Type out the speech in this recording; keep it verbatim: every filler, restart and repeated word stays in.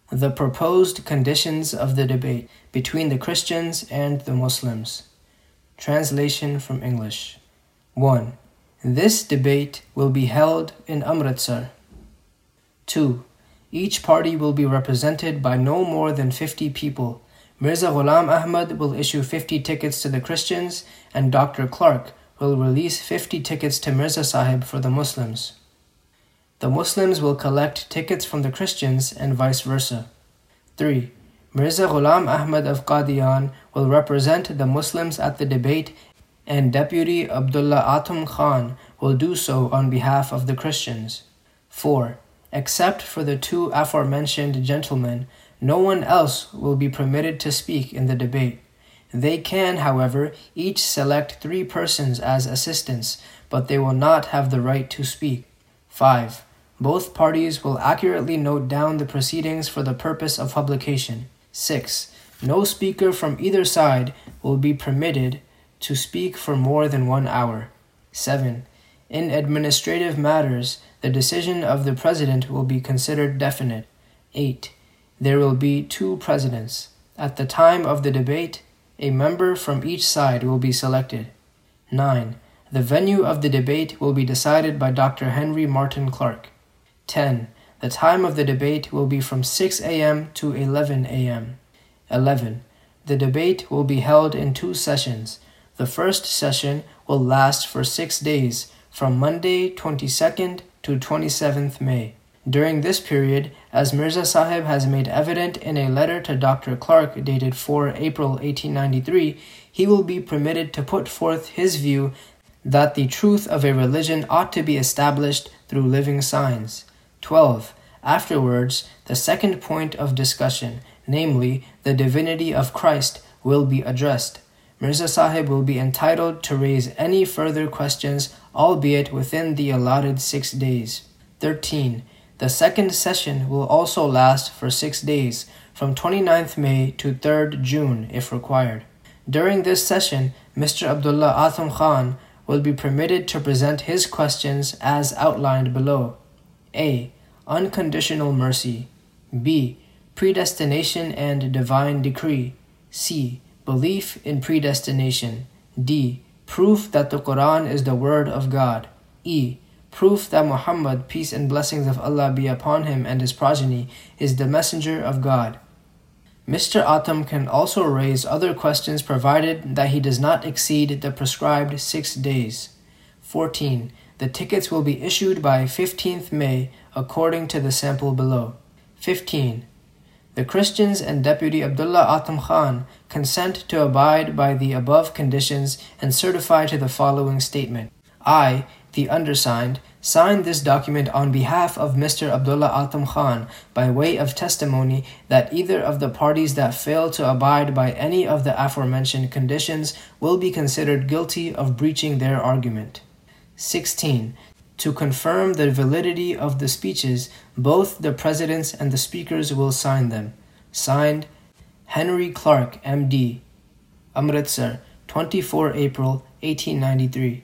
The proposed conditions of the debate between the Christians and the Muslims. Translation from English. one. This debate will be held in Amritsar. two. Each party will be represented by no more than fifty people. Mirza Ghulam Ahmad will issue fifty tickets to the Christians, and Doctor Clark will release fifty tickets to Mirza Sahib for the Muslims. The Muslims will collect tickets from the Christians and vice versa. three. Mirza Ghulam Ahmad of Qadian will represent the Muslims at the debate, and Deputy Abdullah Atom Khan will do so on behalf of the Christians. four. Except for the two aforementioned gentlemen, no one else will be permitted to speak in the debate. They can, however, each select three persons as assistants, but they will not have the right to speak. five. Both parties will accurately note down the proceedings for the purpose of publication. six. No speaker from either side will be permitted to speak for more than one hour. seven. In administrative matters, the decision of the president will be considered definite. eight. There will be two presidents. At the time of the debate, a member from each side will be selected. nine. The venue of the debate will be decided by Doctor Henry Martin Clark. ten. The time of the debate will be from six a.m. to eleven a.m. eleven. The debate will be held in two sessions. The first session will last for six days, from Monday twenty-second to twenty-seventh May. During this period, as Mirza Sahib has made evident in a letter to Doctor Clark dated the fourth of April eighteen ninety-three, he will be permitted to put forth his view that the truth of a religion ought to be established through living signs. twelve. Afterwards, the second point of discussion, namely the divinity of Christ, will be addressed. Mirza Sahib will be entitled to raise any further questions, albeit within the allotted six days. thirteen. The second session will also last for six days, from twenty-ninth May to the third of June if required. During this session, Mister Abdullah Atom Khan will be permitted to present his questions as outlined below. A. Unconditional mercy. B. Predestination and divine decree. C. Belief in predestination. D. Proof that the Quran is the word of God. E. Proof that Muhammad, peace and blessings of Allah be upon him and his progeny, is the messenger of God. Mister Atom can also raise other questions provided that he does not exceed the prescribed six days. fourteen. The tickets will be issued by fifteenth May according to the sample below. fifteen. The Christians and Deputy Abdullah Atom Khan consent to abide by the above conditions and certify to the following statement. I, the undersigned, sign this document on behalf of Mister Abdullah Atom Khan by way of testimony that either of the parties that fail to abide by any of the aforementioned conditions will be considered guilty of breaching their argument. sixteen. To confirm the validity of the speeches, both the presidents and the speakers will sign them. Signed, Henry Clark, M D, Amritsar, the twenty-fourth of April eighteen ninety-three.